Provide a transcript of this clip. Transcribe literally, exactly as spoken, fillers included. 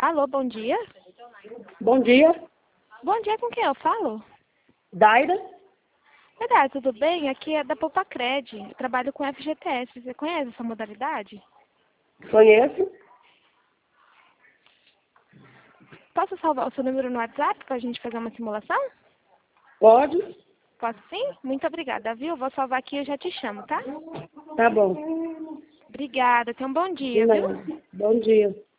Alô, bom dia. Bom dia, Bom dia, com quem eu falo? Daida. Verdade, tudo bem? Aqui é da Popacred. Eu trabalho com F G T S. Você conhece essa modalidade? Conheço? Posso salvar o seu número no WhatsApp para a gente fazer uma simulação? Pode? Posso sim? Muito obrigada, viu? Vou salvar aqui e eu já te chamo, tá? Tá bom. Obrigada. Tenha um bom De dia, viu? nada. Bom dia.